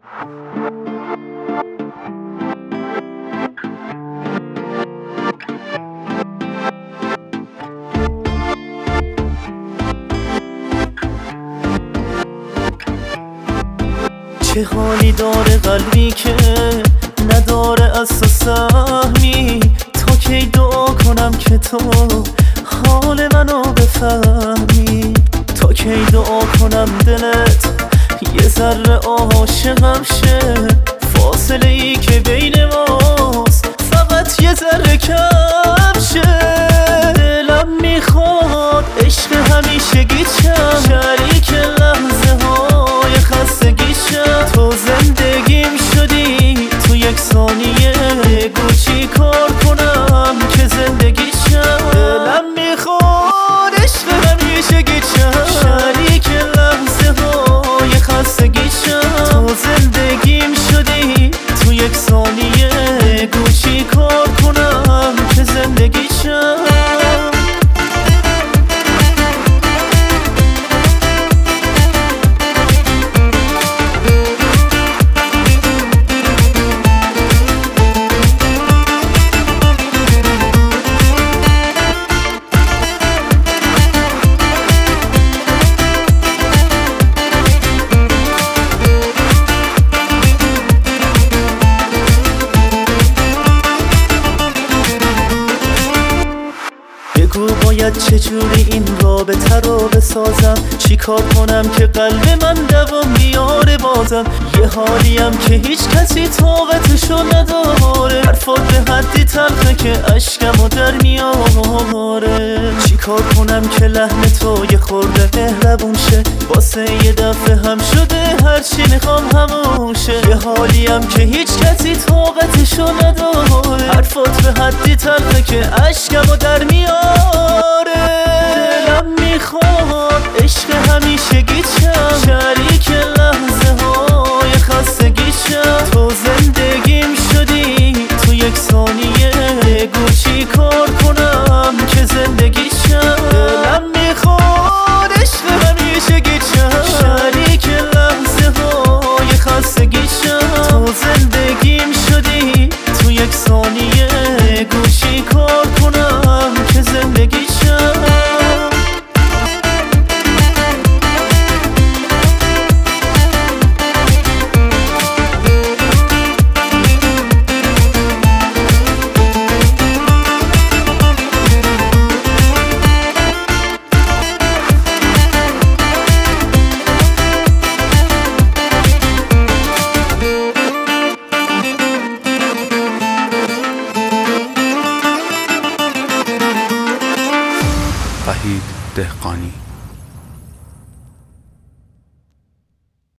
چه حالی داره قلبی که نداره از تو سهمی؟ تا کی دعا کنم که تو حال منو بفهمی؟ تا کی دعا کنم دلت یه ذره عاشقم شه؟ فاصله ای که بین ماست فقط یه ذره کم شه. دلم میخواد عشق همیشگی چم، شریک لحظه های خستگی شم. تو زندگیم شدی تو یک ثانیه، بگو چی کار کنم که زندگی شم. دلم میخواد عشق همیشگی چم، شریک لحظه های خستگی شم. تو زندگیم شدی تو یک ثانیه، بگو چی کار کنم که زندگی شم. بگو باید چجوری این رابطه رو بسازم، چی کار کنم که قلب من دوام بیاره بازم. یه حالیم که هیچ کسی طاقتشو نداره، حرفات به حدی تلخه که اشکمو در میاره. چی کار کنم که لحن تو یه خورده مهربون شه؟ واسه یه دفعه هم شده هرچی میخوام همون شه. یه حالیم که هیچ کسی طاقتشو نداره، حرفات به حدی تلخه که اشکمو در میاره. دلم میخواد عشق همیشگی چم، شریک لحظه های خستگی شم. تو زندگیم شدی تو یک ثانیه، بگو چی کار کنم که زندگی شم. دلم میخواد عشق همیشگی چم، شریک لحظه های خستگی شم. تو زندگیم شدی تو یک ثانیه، بگو چی کار کنم که زندگی شم. وحید دهقانی.